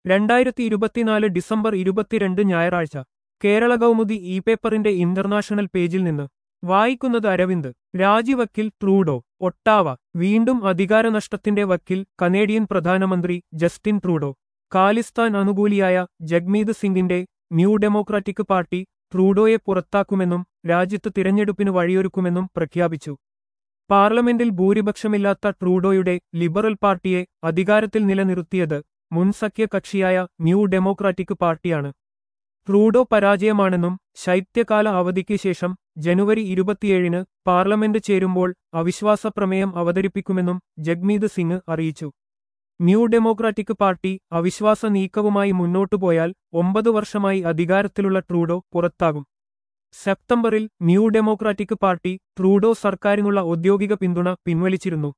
2024 December 22 ഞായറാഴ്ച Kerala Kaumudi e പേപ്പറിന്റെ international പേജിൽ നിന്ന് വായിക്കുന്നത് അരവിന്ദ്. രാജിവക്കിൽ ട്രൂഡോ. ഒട്ടാവ. വീണ്ടും അധികാരനഷ്ടത്തിന്റെ വക്കിൽ കനേഡിയൻ പ്രധാനമന്ത്രി ജസ്റ്റിൻ ട്രൂഡോ. ഖാലിസ്ഥാൻ അനുകൂലിയായ ജഗ്മീത് സിംഗിന്റെ ന്യൂ ഡെമോക്രാറ്റിക് പാർട്ടി ട്രൂഡോയെ പുറത്താക്കുമെന്നും രാജ്യത്ത് തിരഞ്ഞെടുപ്പിന് വഴിയൊരുക്കുമെന്നും പ്രഖ്യാപിച്ചു. പാർലമെന്റിൽ ഭൂരിപക്ഷമില്ലാത്ത ട്രൂഡോയുടെ ലിബറൽ പാർട്ടിയെ അധികാരത്തിൽ നിലനിർത്തിയത് മുൻ സഖ്യകക്ഷിയായ ന്യൂ ഡെമോക്രാറ്റിക് പാർട്ടിയാണ്. ട്രൂഡോ പരാജയമാണെന്നും ശൈത്യകാല അവധിക്ക് ശേഷം ജനുവരി 27-ന് പാർലമെന്റ് ചേരുമ്പോൾ അവിശ്വാസ പ്രമേയം അവതരിപ്പിക്കുമെന്നും ജഗ്മീത് സിംഗ് അറിയിച്ചു. ന്യൂ ഡെമോക്രാറ്റിക് പാർട്ടി അവിശ്വാസ നീക്കവുമായി മുന്നോട്ടുപോയാൽ 9 വർഷമായി അധികാരത്തിലുള്ള ട്രൂഡോ പുറത്താകും. സെപ്റ്റംബറിൽ ന്യൂ ഡെമോക്രാറ്റിക് പാർട്ടി ട്രൂഡോ സർക്കാരിനുള്ള ഔദ്യോഗിക പിന്തുണ പിൻവലിച്ചിരുന്നു.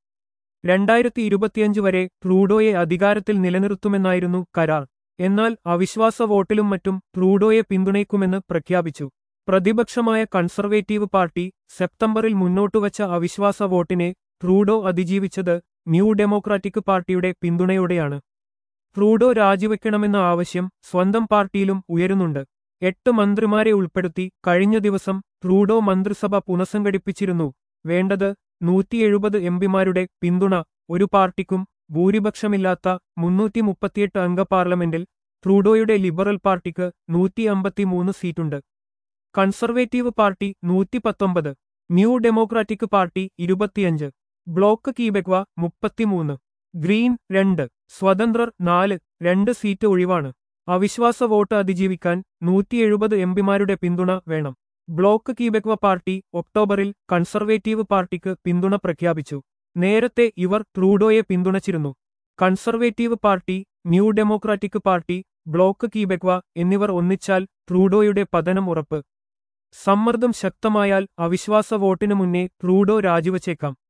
2025 വരെ ട്രൂഡോയെ അധികാരത്തിൽ നിലനിർത്തുമെന്നായിരുന്നു കരാർ. എന്നാൽ അവിശ്വാസ വോട്ടിലും മറ്റും ട്രൂഡോയെ പിന്തുണയ്ക്കുമെന്ന് പ്രഖ്യാപിച്ചു. പ്രതിപക്ഷമായ കൺസർവേറ്റീവ് പാർട്ടി സെപ്റ്റംബറിൽ മുന്നോട്ടുവച്ച അവിശ്വാസ വോട്ടിനെ ട്രൂഡോ അതിജീവിച്ചത് ന്യൂ ഡെമോക്രാറ്റിക് പാർട്ടിയുടെ പിന്തുണയോടെയാണ്. ട്രൂഡോ രാജിവെക്കണമെന്ന ആവശ്യം സ്വന്തം പാർട്ടിയിലും ഉയരുന്നുണ്ട്. 8 മന്ത്രിമാരെ ഉൾപ്പെടുത്തി കഴിഞ്ഞ ദിവസം ട്രൂഡോ മന്ത്രിസഭ പുനഃസംഘടിപ്പിച്ചിരുന്നു. വേണ്ടത് 170 എംപിമാരുടെ പിന്തുണ. ഒരു പാർട്ടിക്കും ഭൂരിപക്ഷമില്ലാത്ത 338 അംഗ പാർലമെന്റിൽ ട്രൂഡോയുടെ ലിബറൽ പാർട്ടിക്ക് 153 സീറ്റുണ്ട്. Conservative Party 119, New Democratic Party 25, Bloc Quebecois 33, Green 2, സ്വതന്ത്രർ 4. 2 സീറ്റ് ഒഴിവാണ്. അവിശ്വാസ വോട്ട് അതിജീവിക്കാൻ 170 എംപിമാരുടെ പിന്തുണ വേണം. ബ്ലോക്ക് കീബെക്വ പാർട്ടി ഒക്ടോബറിൽ കൺസർവേറ്റീവ് പാർട്ടിക്ക് പിന്തുണ പ്രഖ്യാപിച്ചു. നേരത്തെ ഇവർ ട്രൂഡോയെ പിന്തുണച്ചിരുന്നു. Conservative Party, New Democratic Party, Bloc Quebecois എന്നിവർ ഒന്നിച്ചാൽ ട്രൂഡോയുടെ പതനം ഉറപ്പ്. സമ്മർദ്ദം ശക്തമായാൽ അവിശ്വാസ വോട്ടിനു മുന്നേ ട്രൂഡോ രാജിവച്ചേക്കാം.